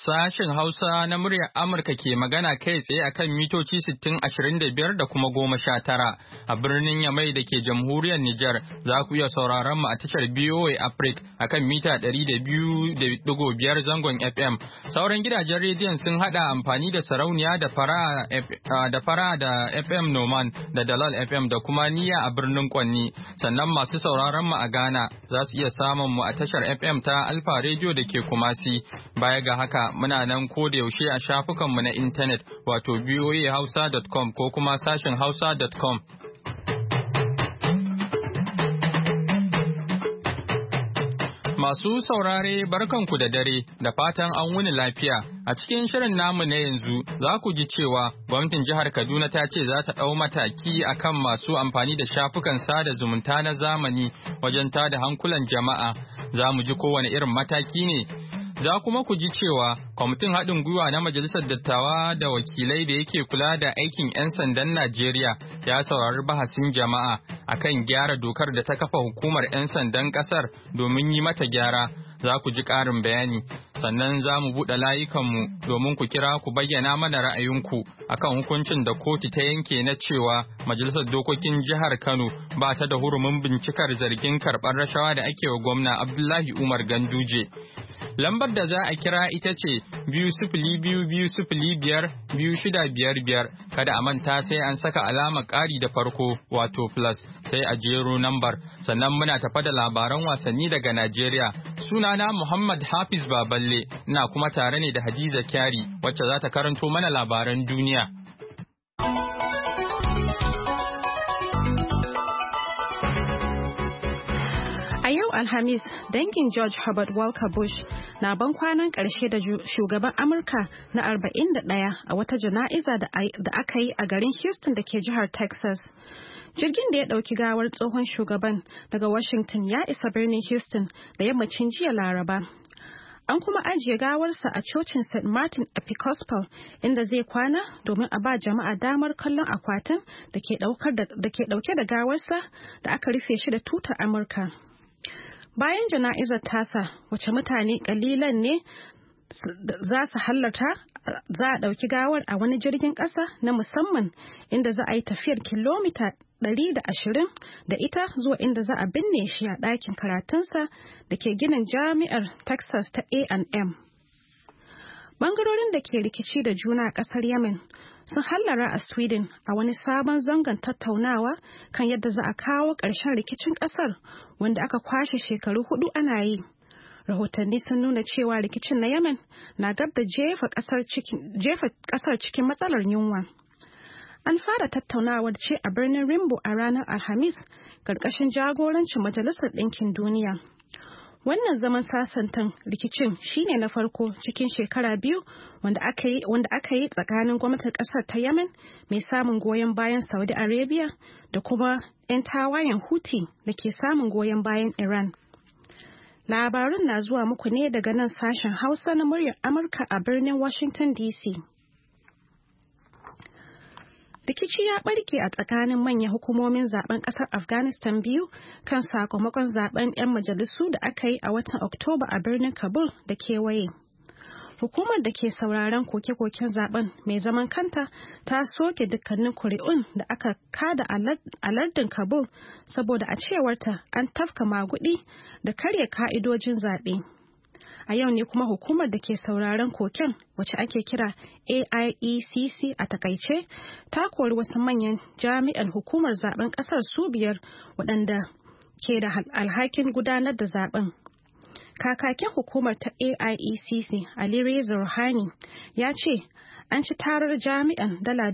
Sashen Hausa na muryar Amurka ke magana kai tsaye akan mitoci 6025 da kuma 19 a birnin Yamai da ke jamhuriyar Nijar. Za ku iya sauraron mu a tashar BOA Africa akan mita 200.5 zangon FM. Sauran gidajen rediyon sun hada amfani da sarauniya da fara da FM Noman da Dalal FM da kuma Niyya a birnin Kwanni. Sannan masu sauraron mu a Ghana za su iya samun mu a tashar FM ta Alfa Radio da ke Kumasi. Baya ga haka muna nan ko da yaushe a shafukanmu na intanet wato voahausa.com ko kuma sashin hausa.com. Masu saurare barkanku da dare da fatan an wuni lafiya. A cikin shirin namu na yanzu za ku ji cewa gwamnatin jihar Kaduna ta ce za ta ɗau mataki akan masu amfani da shafukan sada zumunta na zamani wajen tada hankulan jama'a. Za mu ji kowane irin mataki ne. Za kuma ku ji cewa kwamitin haɗin gwiwa na Majalisar Dattawa da Wakilai da yake kula da aikin 'yan sandan Najeriya ya saurari bahasin jama'a akan gyara dokar da ta kafa hukumar 'yan sandan ƙasar domin yi mata gyara. Za ku ji ƙarin bayani. Sannan za mu buɗe layukanmu domin ku kira ku bayyana mana ra'ayinku akan hukuncin da kotu ta yanke na cewa Majalisar Dokokin Jihar Kano ba ta da hurumin bincikar zargin karɓar rashawa da ake wa gwamna Abdullahi Umar Ganduje. Lambar da za a kira ita ce 202-205-2655. Kada a manta sai an saka alamar ƙari da farko wato plus sai a jero lambar. Sannan muna tafa da labaran wasanni daga Najeriya. Sunana Muhammad Hafiz Baballe, ina kuma tare ne da Hadiza Kyari wacce za ta karanto mana labaran duniya. A yau Alhamis, dangin George Herbert Walker Bush na ban kwanan ƙarshe da shugaban Amurka na 41 a wata jana'iza da aka yi a garin Houston da ke jihar Texas. Jirgin da ya ɗauki gawar tsohon shugaban daga Washington ya isa birnin Houston da yammacin jiya Laraba. An kuma ajiye gawarsa a cocin St. Martin Episcopal inda zai kwana domin a ba jama'a damar kallon akwatin da ke ɗauke da gawarsa da aka rufe shi da tutar Amurka. Bayan jana'izar tasa, wace mutane kalilan ne za su halarta, za a ɗauki gawar a wani jirgin ƙasa na musamman inda za a yi tafiyar kilomita 120 da ita zuwa inda za a binne shi a ɗakin karatunsa da ke ginin jami'ar Texas ta A&M. Bangarorin da ke rikici da juna a ƙasar Yemen sun hallara a Sweden a wani sabon zangon tattaunawa kan yadda za a kawo ƙarshen rikicin ƙasar wanda aka kwashe shekaru 4 ana yi. Rahotanni sun nuna cewa rikicin na Yemen na gab da jefa ƙasar cikin matsalar yunwa. An fara tattaunawar ce a birnin Rimbo a ranar Alhamis ƙarƙashin jagorancin Majalisar Ɗinkin Duniya. Wannan zaman sasantan rikicin shine na farko cikin shekara 2 wanda aka yi tsakanin gwamnatin kasar ta Yemen mai samun goyon bayan Saudi Arabia da kuma 'yan tawayen Houthi da ke samun goyon bayan Iran. Labarun na zuwa muku ne daga nan sashen Hausa na muryar Amurka a birnin Washington DC. Rikici ya barke a tsakanin manyan hukumomin zaben kasar Afghanistan biyu kan sakamakon zaben 'yan majalisu da aka yi a watan Oktoba a birnin Kabul da kewaye. Hukumar da ke sauraron koke-koken zaben mai zaman kanta ta soke dukkanin kuri'un da aka kada a lardin Kabul saboda a cewarta an tafka magudi da karya ka'idojin zaɓe. A yau ne kuma hukumar da ke sauraron koken wacce ake kira AIECC a takaice ta kori wasu manyan jami'an hukumar zaben kasar su 5 waɗanda ke da alhakin gudanar da zaben. Kakakin hukumar ta AIECC Ali Reza Rouhani ya ce an ci tarar jami'an dala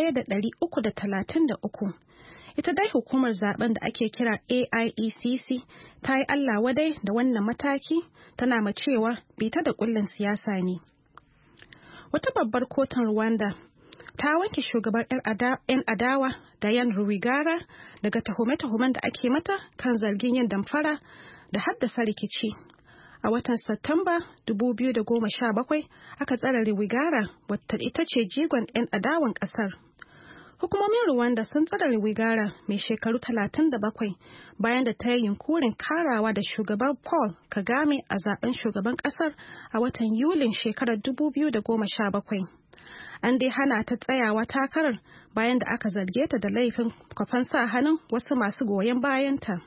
1,333. Ita dai hukumar zaben da ake kira AIECC ta yi Allah wadai da wannan mataki tana macewa bita da kullun siyasa ne. Wata babbar kotun Rwanda ta wanke shugabar 'yan adawa Diane Rwigara daga tuhume-tuhumen da ake mata kan zargin yin damfara da haddasa rikici. A watan Satumba 2017 aka tsare Rwigara wata ita ce jigon 'yan adawan kasar. Hukumomin Rwanda sun tsare Wigara mai shekaru 37 bayan da ta yi yunkurin karawa da shugaban Paul Kagame a zaben shugaban kasar a watan Yulin shekarar 2017. An dai hana ta tsayawa takarar bayan da aka zarge ta da laifin kwafan sa hannun wasu masu goyon bayanta.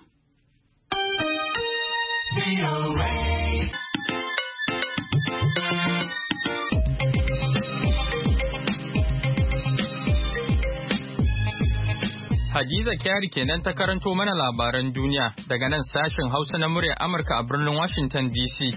Hadiza Kyari kenan ta karanto mana labaran duniya daga nan sashen Hausa na muryar Amurka a birnin Washington DC.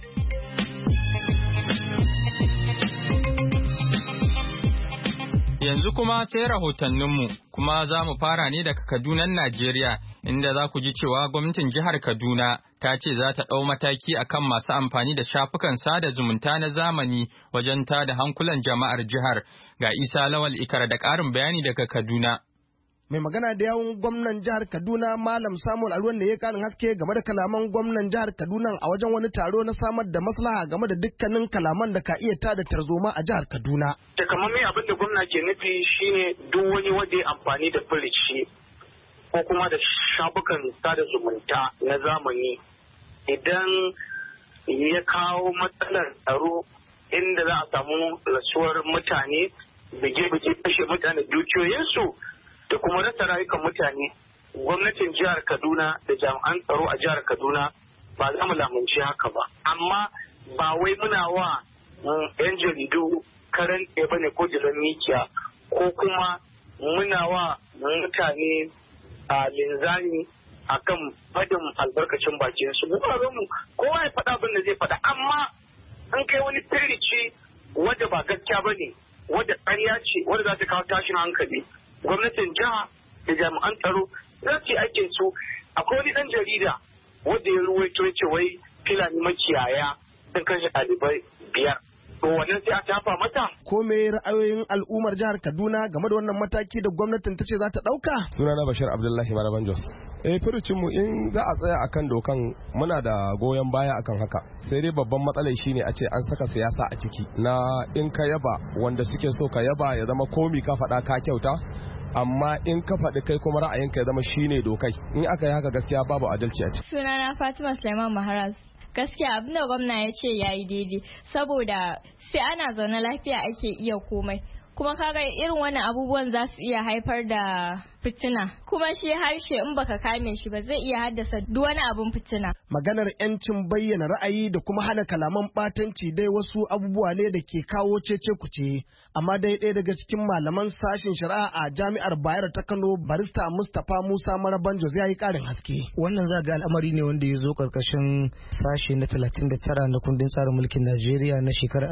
Yanzu kuma sai rahotanninmu, kuma za mu fara ne daga Kadunan Najeriya, inda za ku ji cewa gwamnatin jihar Kaduna ta ce za ta ɗau mataki akan masu amfani da shafukan sada zumunta na zamani wajen tada hankulan jama'ar jihar. Ga Isa Lawal Ikara da ƙarin bayani daga Kaduna. Mai magana da yawun gwamnan jihar Kaduna Malam Samuel Alwan da ya karin haske game da kalaman gwamnan jihar Kaduna a wajen wani taro na samar da maslaha game da dukkanin kalaman da ka iya tada tarzoma a jihar Kaduna. Takamaiman abin da gwamna ke nufi shine duk wani wanda ya amfani da firici ko kuma da shafukan sada zumunta na zamani idan ya kawo matsalar tsaro inda za a samu rasuwar mutane, bige-bige kashe mutane dukiyoyinsu da kuma rasa rayukan mutane, gwamnatin jihar Kaduna da jami'an tsaro a jihar Kaduna ba za mu lamunci haka ba. Amma ba wai muna wa 'yan jaridu karan ɗaya bane ko jiran mikiya ko kuma muna wa mutane a linzami akan fadin albarkacin bakin su. Mu kowa ya faɗa abin da zai faɗa, amma an kai wani firici wadda ba gaskiya bane, wadda ƙarya ce, wadda za ta kawo tashin hankali. Gwamnatin jiha da jami'an tsaro za su yi aikin su. Akwai wani ɗan jarida wanda ya ruwaito ya ce wai Fulani makiyaya sun kashe ɗalibai 5. To wannan sai a tafa mata. Ko me ra'ayoyin al'ummar jihar Kaduna game da wannan mataki da gwamnatin ta ce za ta ɗauka? Sunana Bashir Abdullahi Maraban Jos. Furucin mu in za a tsaya akan dokan muna da goyon baya akan haka. Sai dai babban matsalar shine a ce an saka siyasa a ciki. Na in ka yaba wanda suke so ka yaba ya zama komi ka faɗa ka kyauta. Amma in ka faɗi kai kuma ra'ayinka ya zama shine dokai. In aka yi haka gaskiya babu adalci a ciki. Sunana Fatima Sulaiman Maharaz. Gaskiya abin da gwamna ya ce ya yi daidai saboda sai ana zaune lafiya ake iya komai. Kuma kaga irin wannan abubuwan za su iya haifar da fitina, kuma shi harshe in baka kame shi ba zai iya haddasa duk wani abun fitina. Maganar 'yancin bayyana ra'ayi da kuma hana kalaman batanci dai wasu abubuwa ne da ke kawo cece kuce, amma dai ɗaya daga cikin malaman sashen shari'a a jami'ar Bayero ta Kano, barista Mustapha Musa Maraban Jos ya yi ƙarin haske. Wannan za ga al'amari ne wanda ya zo karkashin sashe na 39 na kundin tsarin mulkin Najeriya na shekarar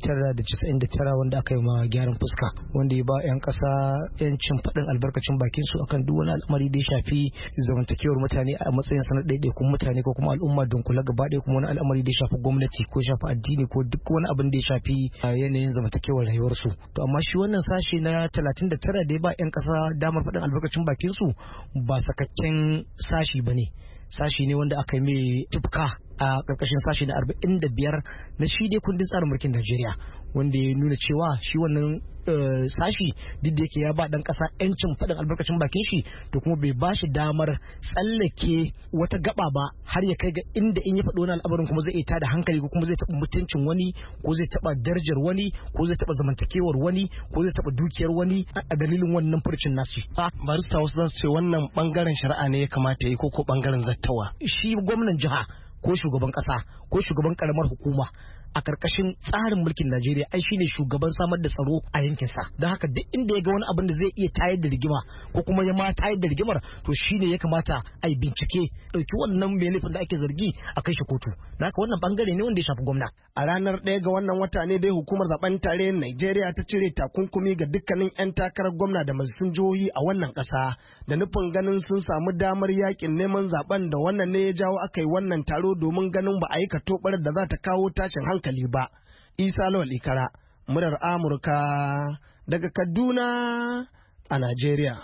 1999 wanda aka yi ma gyaran fuska, wanda ya ba 'yan ƙasa 'yancin faɗin albarkacin bakin su akan duk wani al'amari da ya shafi zamantakewar mutane a matsayin sanar ɗaiɗaikun mutane ko kuma al'umma dunkula gaba ɗaya, kuma wani al'amari da ya shafi gwamnati ko shafi addini ko duk wani abin da ya shafi yanayin zamantakewar rayuwarsu. To amma shi wannan sashe na 39 da ya ba 'yan ƙasa damar faɗin albarkacin bakin su ba sakakken sashi bane. Sashi ne wanda aka yi mai tufka a ƙarƙashin sashi na 45 na shi dai kundin tsarin mulkin Najeriya, wanda ya nuna cewa shi wannan sashi duk da yake ya ba dan kasa yancin faɗin albarkacin bakin shi, to kuma bai ba shi damar tsallake wata gaba ba har ya kai ga inda in ya faɗi wani al'amarin kuma zai iya tada hankali ko kuma zai taɓa mutuncin wani ko zai taɓa darajar wani ko zai taɓa zamantakewar wani ko zai taɓa dukiyar wani a dalilin wannan furcin nasu. Barista wasu zan ce wannan bangaren shari'a ne ya kamata yi ko bangaren zattawa. Shi gwamnan jiha ko shugaban kasa ko shugaban karamar hukuma a karkashin tsarin mulkin Najeriya ai shine shugaban samar da tsaro a yankinsa. Don haka duk inda ya ga wani abin da zai iya tayar da rigima ko kuma ya ma tayar da rigimar, to shine ya kamata a yi bincike, ɗauki wannan mai laifin da ake zargi a kai shi kotu. Don haka wannan bangare ne wanda ya shafi gwamna. A ranar 1 ga wannan wata ne dai hukumar zaben tarayyar Najeriya ta cire takunkumi ga dukkanin 'yan takarar gwamna da majalisun jihohi a wannan ƙasa, da nufin ganin sun samu damar yakin neman zaben, da wannan ne ya jawo aka yi wannan taro domin ganin ba a yi katobar da za ta kawo tashin hankali ba. Isa Lawal Ikara, murar Amurka daga Kaduna a Najeriya.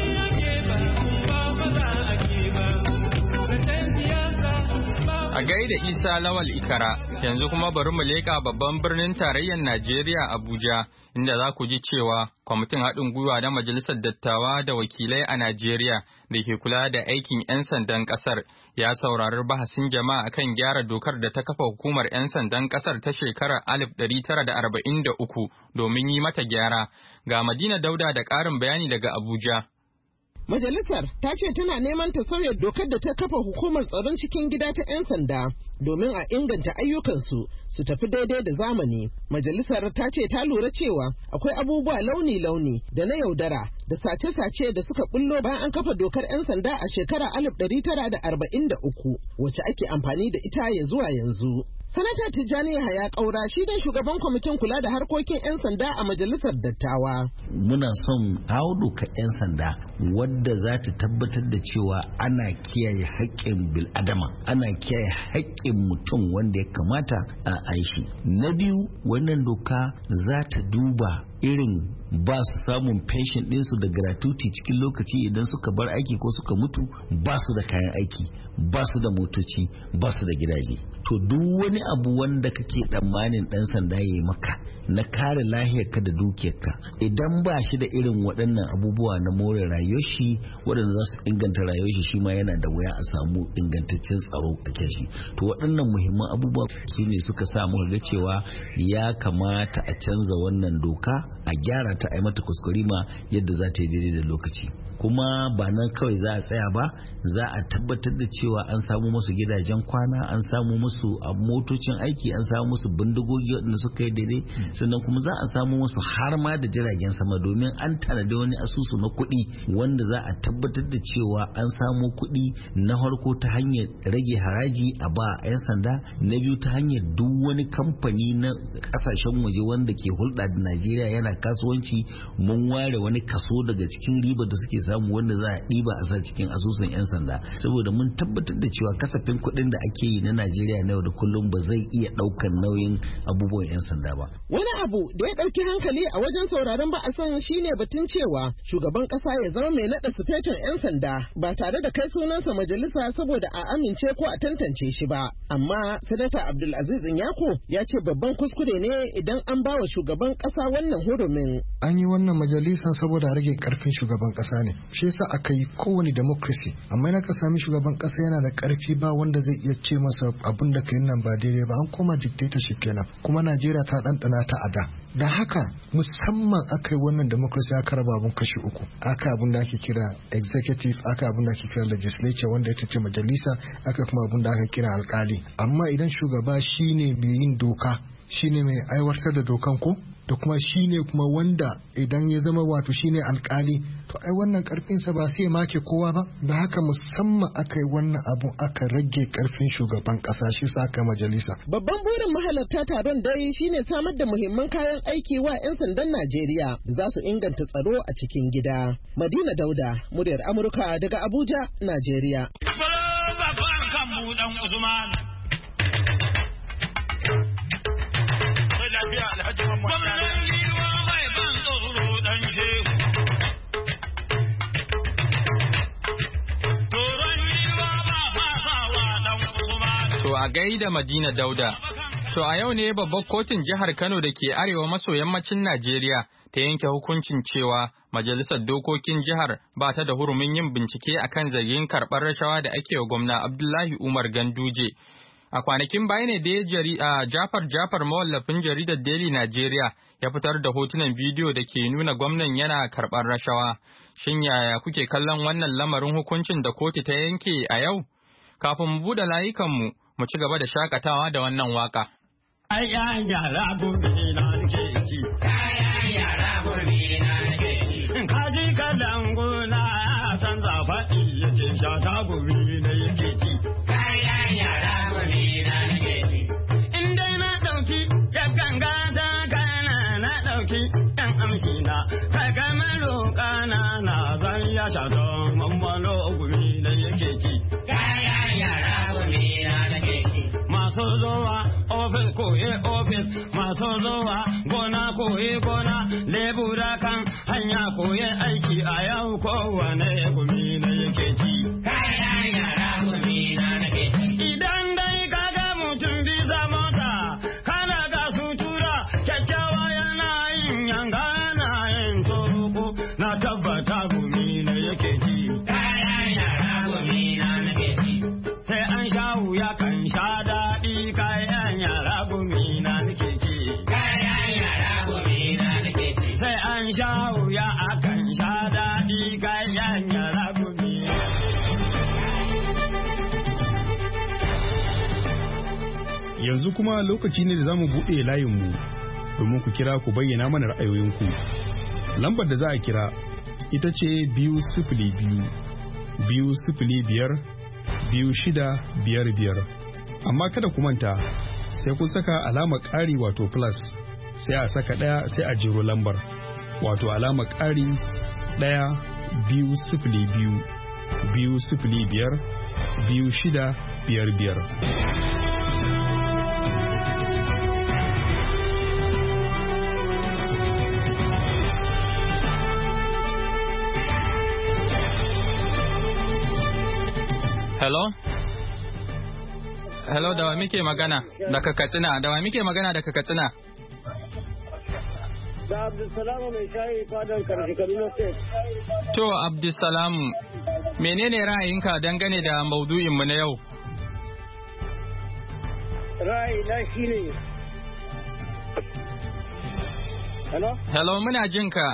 A gaida Isa Lawal Ikara. Yanzu kuma bari mu leƙa babban birnin tarayyar Najeriya Abuja, inda za ku ji cewa kwamitin haɗin gwiwa na Majalisar Dattawa da Wakilai a Najeriya da ke kula da aikin 'yan sandan ƙasar ya saurari bahasin jama'a kan gyara dokar da ta kafa hukumar 'yan sandan ƙasar ta shekarar 1943 domin yi mata gyara. Ga Madina Dauda da ƙarin bayani daga Abuja. Majalisar ta ce tana neman ta sauya dokar da ta kafa hukumar tsaron cikin gida ta 'yan sanda domin a inganta ayyukansu su tafi daidai da zamani. Majalisar ta ce ta lura cewa akwai abubuwa launi-launi da na yaudara da sace-sace da suka bullo bayan an kafa dokar 'yan sanda a shekara 1943 wacce ake amfani da ita ya zuwa yanzu. Sanata Tijjani Yahaya Kaura shi ne shugaban kwamitin kula da harkokin 'yan sanda a majalisar dattawa. Muna son kawo dokar 'yan sanda wadda za ta tabbatar da cewa ana kiyaye haƙƙin bil'adama, ana kiyaye haƙƙin mutum wanda ya kamata a aishi. Na biyu, wannan doka za ta duba irin ba su samun pension ɗinsu da gratuity cikin lokaci idan suka bar aiki ko suka mutu, ba su da kayan aiki, ba su da motoci, ba su da gidaje. To duk wani abu wanda kake tsammanin ɗan sanda ya yi maka na kare lahiyarka da dukiyarka, idan ba shi da irin waɗannan abubuwa na more rayuwar shi waɗanda za su inganta rayuwar shi ma yana da wuya a samu ingantaccen tsaro a kan shi. To waɗannan muhimman abubuwa su ne suka sa muka ga cewa ya kamata a canza wannan doka, a gyara ta a yi mata kuskurima yadda za ta yi daidai da lokaci. Kuma ba nan kawai za a tsaya ba, za a tabbatar da cewa an samu musu gidajen kwana, an samu musu motocin aiki, an samu musu bindigogi waɗanda suka yi daidai, sannan kuma za a samu musu har ma da jiragen sama, domin an tanadi wani asusu na kuɗi wanda za a tabbatar da cewa an samu kuɗi na farko ta hanyar rage haraji a ba 'yan sanda, na biyu ta hanyar duk wani kamfani na ƙasashen waje wanda ke hulɗa da Najeriya yana kasuwanci, mun ware wani kaso daga cikin riba da suke samu wanda za a ɗiba a sa cikin asusun 'yan sanda, saboda mun tabbatar da cewa kasafin kuɗin da ake yi na Najeriya na yau da kullum ba zai iya ɗaukar nauyin abubuwan 'yan sanda ba. Wani abu da ya ɗauki hankali a wajen sauraron ba'asan shine batun cewa shugaban ƙasa ya zama mai naɗa sufetin 'yan sanda ba tare da kai sunansa majalisa saboda a amince ko a tantance shi ba. Amma Sanata Abdulaziz Nyako ya ce babban kuskure ne idan an ba wa shugaban ƙasa wannan hurumin. An yi wannan majalisa saboda a rage ƙarfin shugaban ƙasa ne. Shi yasa aka yi kowane democracy, amma na ka sami shugaban ƙasa yana da ƙarfi ba wanda zai iya ce masa abin da kai nan ba daidai ba, an koma dictatorship kenan, kuma Najeriya ta ɗanɗana ta a da. Da haka musamman aka yi wannan democracy aka raba abun kashi uku, aka abun da ake kira executive, aka abun da ake kira legislature wanda ita ce majalisa, aka kuma abun da aka kira alkali. Amma idan shugaba shine mai yin doka, shine mai aiwatar da dokan ko da kuma shine kuma wanda idan ya zama wato shine alkali, to ai wannan karfinsa ba sai make kowa ba. Da haka musamman aka yi wannan abu aka rage karfin shugaban kasa, shi sa aka majalisa. Babban burin mahalarta taron dai shine samar da muhimman kayan aiki wa 'yan sandan Najeriya da za su inganta tsaro a cikin gida. Madina Dauda, muryar Amurka daga Abuja, Najeriya. To a gaida Madina Dauda. To a yau ne babbar kotun jihar Kano da ke arewa maso yammacin Najeriya ta yanke hukuncin cewa majalisar dokokin jihar ba ta da hurumin yin bincike akan zargin karɓar rashawa da ake wa gwamna Abdullahi Umar Ganduje. A kwanakin baya ne da Jafar mawallafin jaridar Daily Nigeria ya fitar da hotunan bidiyo da ke nuna gwamnan yana karɓar rashawa. Shin yaya kuke kallon wannan lamarin hukuncin da kotu ta yanke a yau? Kafin mu buɗe layukanmu, mu ci gaba da shakatawa da wannan waka. Kayan yara gobe na nake ci. Kayan yara gobe na nake ci. Kaji kalan gona ya canza faɗi yake sha ta gobe na yake ci. Kayan yara gobe na nake ci. In dai na ɗauki ya ganga ta kana na ɗauki ɗan amshi na. Kaga maroƙa na zan ya sha don mammalo gobe na yake ci. Kayan yara gobe na nake ci. Masu zuwa ofis koye ofis, masu zuwa gona koye gona, lebura kan hanya koye aiki a yau kowane gumi na yake ci. Kayan yara gumi na nake ci. Idan dai kaga mutum yanzu kuma lokaci ne da za mu buɗe layinmu domin ku kira ku bayyana mana ra'ayoyinku. Lambar da za a kira ita ce 202-205-2655. Amma kada ku manta sai kun saka alamar ƙari wato plus sai a saka 1 sai a jero lambar wato alamar ƙari 1-202-205-2655. Hello, da wa muke magana daga Katsina? Da wa muke magana daga Katsina? Da Abdulsalamu mai shayi fadar karshe Kaduna State. To, Abdulsalamu, menene ra'ayinka dangane da maudu'inmu na yau? Ra'ayina shine. Hello, muna jinka.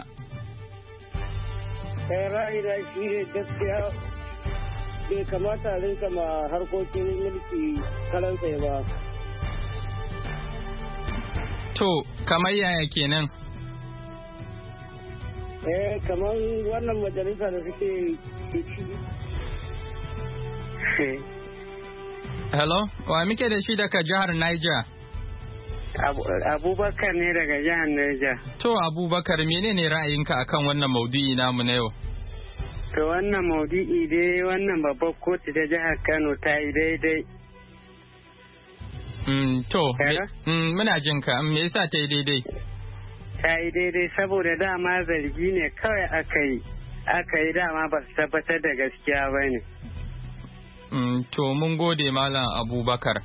Ra'ayina shine gaskiya bai kamata rinka ma harkokin mulki kalansa ba. To, kamar yaya kenan? Kamar wannan majalisa da suke ci. Hello, wa muke da shi daga jihar Niger? Abubakar ne daga jihar Niger. To, Abubakar, menene ra'ayinka akan wannan maudu'i namu na yau? To wannan maudu'i dai wannan babbar kotu ta jihar Kano ta yi daidai. Muna jin ka, me yasa ta yi daidai? Ta yi daidai saboda dama zargi ne kawai aka yi dama ba su tabbatar da gaskiya ba ne. To mun gode Malam Abubakar.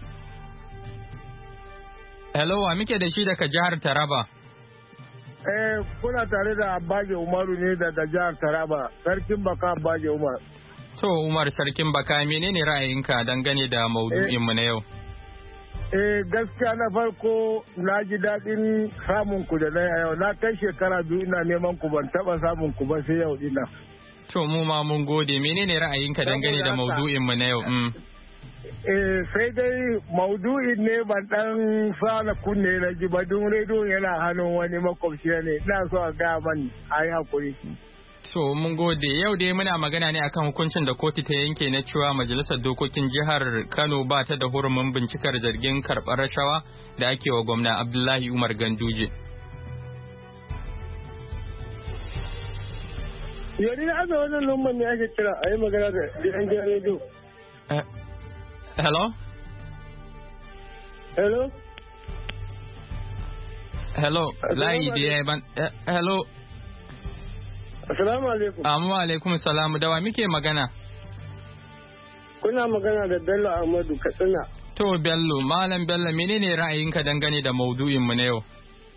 Hello, wa muke da shi daga jihar Taraba? Kuna tare da Abbaje Umaru ne daga jihar Taraba, Sarkin Baka Abbaje Umar. To Umar Sarkin Baka, menene ra'ayinka dangane da maudu'inmu na yau? Gaskiya na farko na ji daɗin samun ku da na yau. Na kai shekara 2 ina neman ku ban taɓa samun ku ba sai yau ina. To mu ma mun gode. Menene ra'ayinka dangane da maudu'inmu na yau? Sai dai maudu'in ne ban dan fara kunne na ji ba don rediyo yana hannun wani makwabci ne. Ina so a gaya mani a yi hakuri. So mun gode. Yau dai muna magana ne akan hukuncin da kotu ta yanke na cewa majalisar dokokin jihar Kano ba ta da hurumin bincikar zargin karɓar rashawa da ake wa gwamna Abdullahi Umar Ganduje. Yau da aka wannan lambar ne ake kira a yi magana da yan gidan rediyo. Hello? Hello? Hello, layi da ya ban. Hello? Assalamu alaikum. Amma alaikum salamu, da wa muke magana? Kuna magana da Bello Ahmadu Katsina. To Bello, Malam Bello, menene ra'ayinka dangane da maudu'inmu na yau?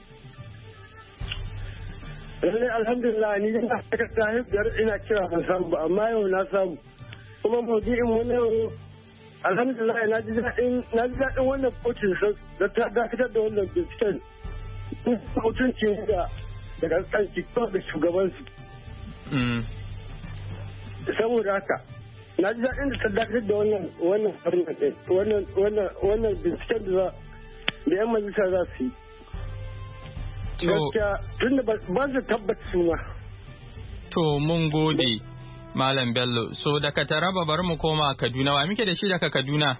Lallai alhamdulillah ni ina da ina kira ban samu ba amma yau na samu. Kuma maudu'inmu na yau alhamdulillah na ji daɗin wannan kotun da ta dakatar da wannan binciken mutunci da ƙasƙanci da shugabansu. Saboda haka na ji daɗin da ta dakatar da wannan binciken da yan majalisa za su yi. Gaskiya tun da ba su tabbata su ma. To mun gode. Malam Bello, so daga Taraba bari mu koma Kaduna, wa muke da shi daga Kaduna?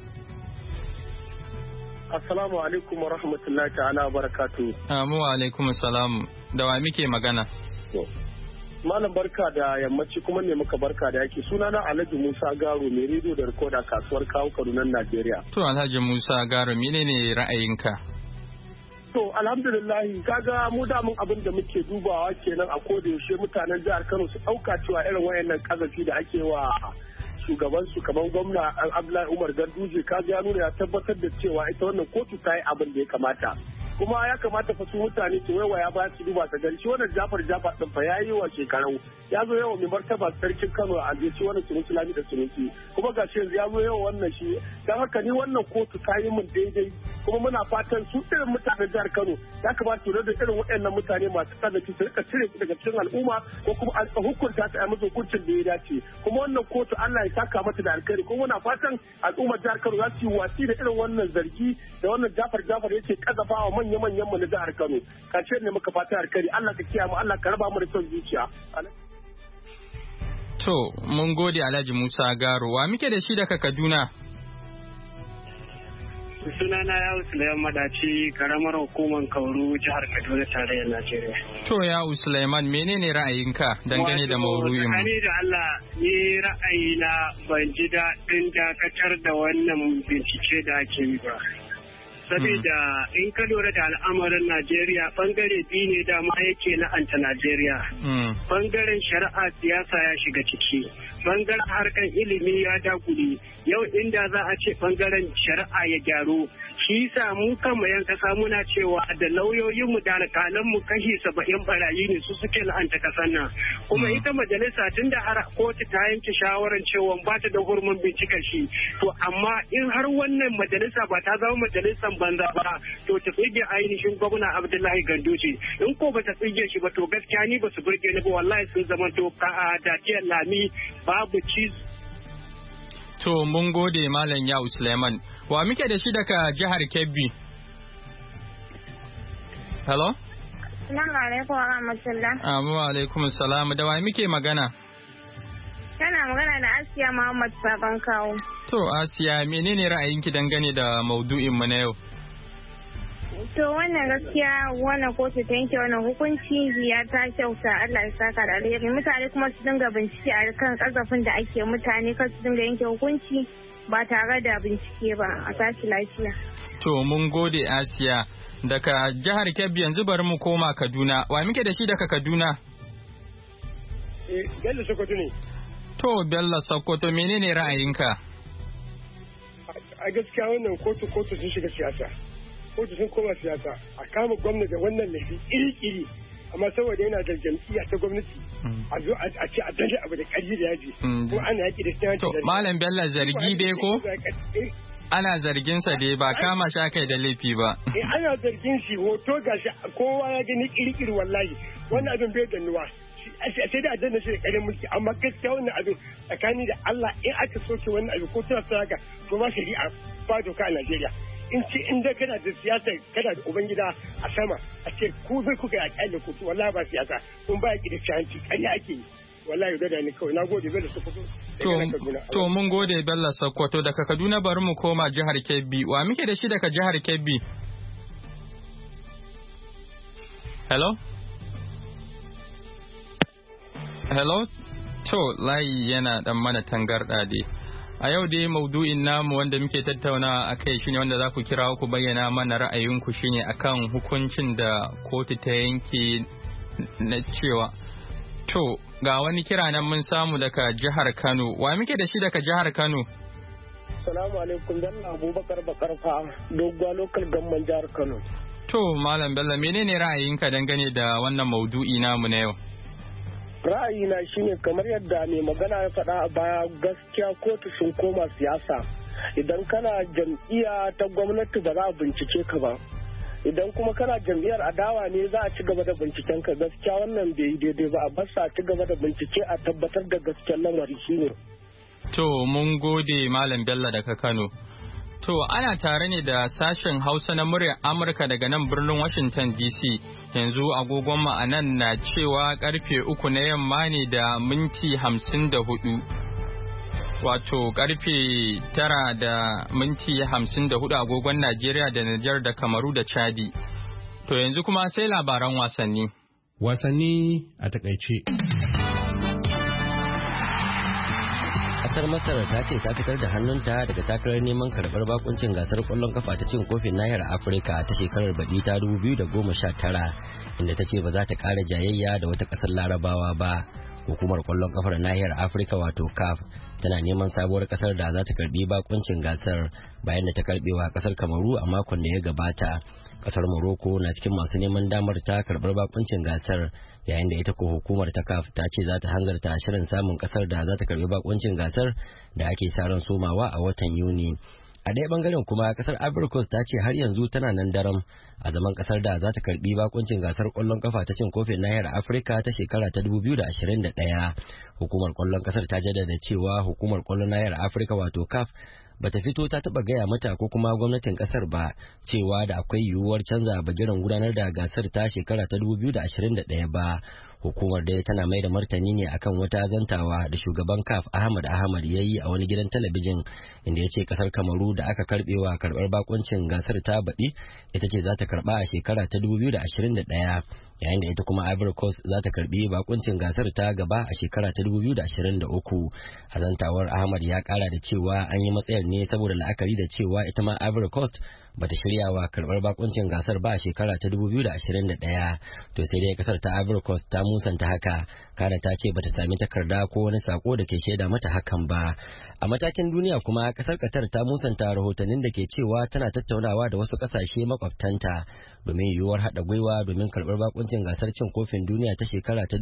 Assalamu alaikum wa rahmatullahi ta'ala wa barakatuhu. Amu alaikum salamu, da wa muke magana? Malam barka da yammaci kuma ne muka barka da yake sunana Alhaji Musa Garo mai rediyo da rikoda kasuwar kawo Kaduna Najeriya. To Alhaji Musa Garo menene ra'ayinka? To alhamdulillahi kaga mu damun abin da muke dubawa kenan a koda yaushe mutanen jihar Kano su dauka cewa irin wayannan kazafi da ake wa shugaban su kamar gwamna Abdullahi Umar Ganduje kaga ya nuna ya tabbatar da cewa ita wannan kotu ta yi abin da ya kamata. kuma ya kamata fa su mutane su waiwaya ba su duba ta gari shi wannan Jafar din fa yayi wa shekarau ya zo yawa mai martaba sarkin Kano a je shi wannan Sunusi Lami da Sunusi kuma ga shi ya zo yawa wannan shi dan haka ni wannan kotu ta yi min daidai kuma muna fatan su irin mutanen jihar Kano ya kamata su rada irin waɗannan mutane masu kazafi su rika cire su daga cikin al'umma ko kuma an hukunta su a musu hukuncin da ya dace kuma wannan kotu Allah ya saka mata da alkhairi kuma muna fatan al'ummar jihar Kano za su yi watsi da irin wannan zargi da wannan Jafar yake kazafawa manya-manyan mu na jihar Kano kace ne muka fata alkhairi Allah ka kiyaye mu Allah ka raba mu da son zuciya. To mun gode Alhaji Musa Garo wa muke da shi daga Kaduna. Sunana Yawu Sulaiman Madaci karamar hukumar Kauru jihar Kaduna tarayyar Najeriya. To Yawu Sulaiman menene ra'ayinka dangane da maudu'in? Wato da Allah ni ra'ayina ban ji daɗin dakatar da wannan bincike da ake yi ba. Saboda in ka lura da al'amarin Najeriya bangare biyu ne dama yake la'anta Najeriya. Bangaren shari'a siyasa ya shiga ciki. Bangaren harkar ilimi ya dagule. Yau inda za a ce bangaren shari'a ya gyaru. Shi sa mu kanmu yan kasa muna cewa da lauyoyinmu da alƙalanmu kashi 70 barayi ne su suke la'anta kasan nan. Kuma ita majalisa tun da har kotu ta yanke shawarar cewa ba ta da hurumin bincika shi. To amma in har wannan majalisa ba ta zama majalisan banza ba to ta tsige ainihin gwamna Abdullahi Ganduje in ko ba ta tsige shi ba to gaskiya ni ba su burge ni ba wallahi sun zama to daciyar lami babu ci. To mun gode Malam Yawu Suleiman wa muke da shi daga jihar Kebbi. Hello? Assalamu alaikum wa rahmatullah. Wa alaikum salam da wa muke magana? Kana magana da Asiya Muhammad Baban Kawo. To Asiya menene ra'ayinki dangane da maudu'in mu na yau? To wannan gaskiya wannan kotu ta yanke wannan hukunci ya ta kyauta Allah ya saka da alheri mutane kuma su dinga bincike a kan kasafin da ake mutane kan su dinga yanke hukunci ba tare da bincike ba a tashi lafiya. To mun gode Asiya daga jihar Kebbi yanzu bari mu koma Kaduna wa muke da shi daga Kaduna? Bello Sokoto ne. To Bello Sokoto menene ra'ayinka? A gaskiya wannan kotu sun shiga siyasa. Kotu sun koma siyasa a kama gwamnati da wannan laifi iri-iri amma saboda yana da jam'iyya ta gwamnati a zo a ce a dace abu da ƙarfi da yaji ko ana yaƙi da siyasa. To Malam Bello zargi dai ko? Ana zargin sa dai ba kama sha kai da laifi ba. Ana zargin shi hoto gashi kowa ya gani iri-iri wallahi wannan abin bai ganuwa. Sai da adana shi da ƙarin mulki amma gaskiya wannan abin tsakani da Allah in aka soke wannan abin ko tana sa haka to ma shari'a ba doka a Najeriya. In ce in da kana da siyasa kana da ubangida a sama a ce ku zai kuka a kyale ku wallahi ba siyasa kun ba ki da canci ƙarya ake yi wallahi da ni kawai nagode Bello Sokoto. To mun gode Bello Sokoto daga Kaduna bari mu koma jihar Kebbi wa muke da shi daga jihar Kebbi? Hello? To layi yana dan mana tangarda dai. A yau dai maudu'in namu wanda muke tattaunawa a kai shine wanda za ku kira ku bayyana mana ra'ayinku shine akan hukuncin da kotu ta yanke na cewa. To ga wani kira nan mun samu daga jihar Kano. Wa muke da shi daga jihar Kano? Assalamu alaikum Bello Abubakar Bakarfa Dogwa Local Government jihar Kano. To Malam Bello menene ra'ayinka dangane da wannan maudu'i namu na yau? Ra'ayina shine kamar yadda mai magana ya faɗa a baya gaskiya kotu sun koma siyasa idan kana jam'iyya ta gwamnati ba za a bincike ka ba idan kuma kana jam'iyyar adawa ne za a ci gaba da binciken ka gaskiya wannan bai yi daidai ba a basa a ci gaba da bincike a tabbatar da gaskiyar lamari shine. To mun gode Malam Bello daga Kano. To ana tare ne da sashen Hausa na muryar Amurka daga nan birnin Washington DC. Yanzu agogon mu anan na cewa karfe 3 na yamma ne da minti 54. Wato karfe 9 da minti 54 agogon Najeriya da Nijar da Kamaru da Chadi. To yanzu kuma sai labaran wasanni. Wasanni a takaice. Kasar Masar ta ce ta fitar da hannunta daga takarar neman karɓar bakuncin gasar ƙwallon kafa ta cin kofin nahiyar Afirka ta shekarar baɗi ta 2019 inda ta ce ba za ta ƙara jayayya da wata ƙasar Larabawa ba. Hukumar kwallon kafar nahiyar Afirka wato CAF tana neman sabuwar kasar da za ta karbi bakuncin gasar bayan da ta karbewa kasar Kamaru a makon da ya gabata. Kasar Morocco na cikin masu neman damar ta karbar bakuncin gasar, yayin da ita ko hukumar ta CAF ta ce za ta hanzarta shirin samun kasar da za ta karbi bakuncin gasar da ake sa ran somawa a watan Yuni. A ɗaya bangaren kuma kasar Ivory Coast ta ce har yanzu tana nan daram a zaman kasar da za ta karbi bakuncin gasar kwallon kafa ta cin kofin nahiyar Afirka ta shekara ta 2021. Hukumar kwallon kasar ta jaddada cewa hukumar kwallon nahiyar Afirka wato CAF bata fito ta taba gaya mata ko kuma gwamnatin kasar ba cewa da akwai yiwuwar canza bagiran gudanar da gasar ta shekara ta 2021 ba. Hukumar dai tana mai da martani ne akan wata zantawa da shugaban CAF Ahmad ya yi a wani gidan talabijin, inda ya ce kasar Kamaru da aka karbewa karbar bakuncin gasar ta baɗi ita ce za ta karba a shekara ta 2021, yayin da ita kuma Ivory Coast za ta karbi bakuncin gasar ta gaba a shekara ta 2023. A zantawar Ahmad ya kara da cewa an yi matsayar ne saboda la'akari da cewa ita ma Ivory Coast bata shirya wa karbar bakuncin gasar ba a shekara ta 2021. To sai dai kasar ta Ivory Coast ta musanta haka, kana ta ce bata sami takarda ko wani sako da ke shaida mata hakan ba. A matakin duniya kuma kasar Qatar ta musanta rahotannin da ke cewa tana tattaunawa da wasu kasashe makwabtanta domin yiwuwar haɗa gwiwa domin karbar bakuncin gasar cin kofin duniya ta shekara ta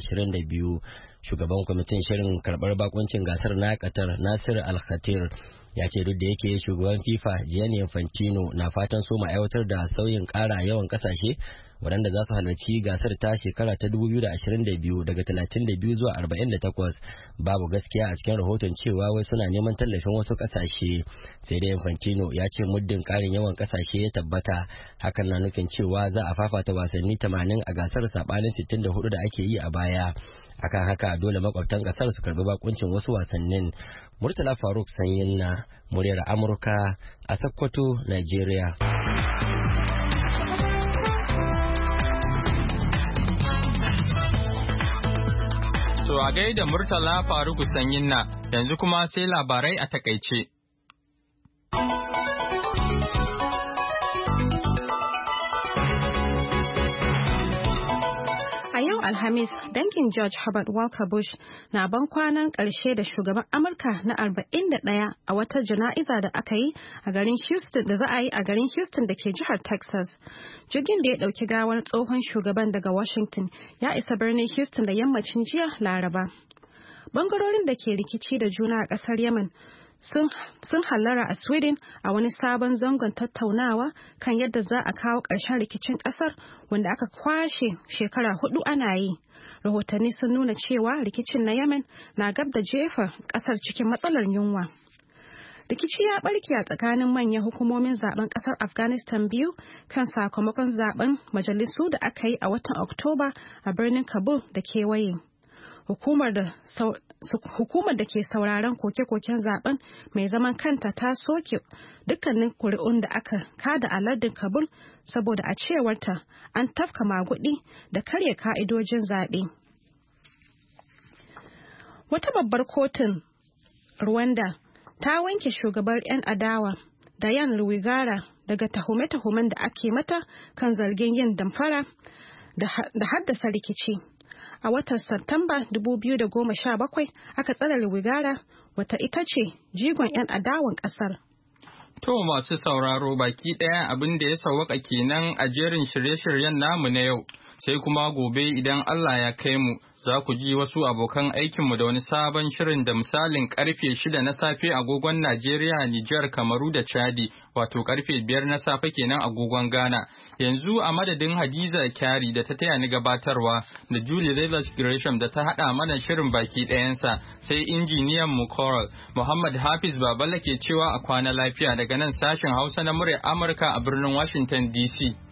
2022. Shugaban kwamitin shirin karbar bakuncin gasar na Qatar Nasir Al-Khatir ya ce duk da yake shugaban FIFA Gianni Infantino na fatan so ma aiwatar da sauyin ƙara yawan kasashe waɗanda za su halarci gasar ta shekara ta 2022 daga 32 zuwa 48, babu gaskiya a cikin rahoton cewa wai suna neman tallafin wasu ƙasashe. Sai dai Infantino ya ce muddin ƙarin yawan ƙasashe ya tabbata, hakan na nufin cewa za a fafata wasanni 80 a gasar saɓanin 64 da ake yi a baya. Akan haka dole makwabtan ƙasar su karbi bakuncin wasu wasannin. Murtala Faruk Sanyin na muryar Amurka a Sokoto, Nigeria. To a gaida Murtala Faruku Sanyin na, yanzu kuma sai labarai a takaice. A yau Alhamis, dangin George Herbert Walker Bush na ban kwanan ƙarshe da shugaban Amurka na 41 a wata jana'iza da aka yi a garin Houston da za a yi a garin Houston da ke jihar Texas. Jirgin da ya ɗauki gawar tsohon shugaban daga Washington ya isa birnin Houston da yammacin jiya Laraba. Bangarorin da ke rikici da juna a ƙasar Yemen sun hallara a Sweden a wani sabon zangon tattaunawa kan yadda za a kawo ƙarshen rikicin ƙasar wanda aka kwashe shekara 4 ana yi. Rahotanni sun nuna cewa rikicin na Yemen na gab da jefa ƙasar cikin matsalar yunwa. Rikici ya barke a tsakanin manyan hukumomin zaben ƙasar Afghanistan biyu kan sakamakon zaben majalisu da aka yi a watan Oktoba a birnin Kabul da kewaye. Hukumar da ke sauraron koke-koken zaben mai zaman kanta ta soke dukkanin kuri'un da aka kada a lardin Kabul saboda a cewarta an tafka magudi da karya ka'idojin zaɓe. Wata babbar kotun Rwanda ta wanke shugabar 'yan adawa Diane Rwigara daga tuhume-tuhumen da ake mata kan zargin yin damfara da haddasa rikici. A watan Satumba 2017 aka tsare Rwigara, wata ita ce jigon 'yan adawan ƙasar. To masu sauraro baki ɗaya abin da ya sauwaka kenan a jerin shirye-shiryen namu na yau, sai kuma gobe idan Allah ya kai mu za ku ji wasu abokan aikinmu da wani sabon shirin da misalin karfe 6 na safe agogon Najeriya, Nijar, Kamaru da Chadi, wato karfe 5 na safe kenan agogon Ghana. Yanzu a madadin Hadiza Kyari da ta taya ni gabatarwa da Julie Rivers Gresham da ta haɗa mana shirin baki ɗayansa, sai injiniyan mu Coral Muhammad Hafiz Babala ke cewa a kwana lafiya daga nan sashen Hausa na muryar Amurka a birnin Washington DC.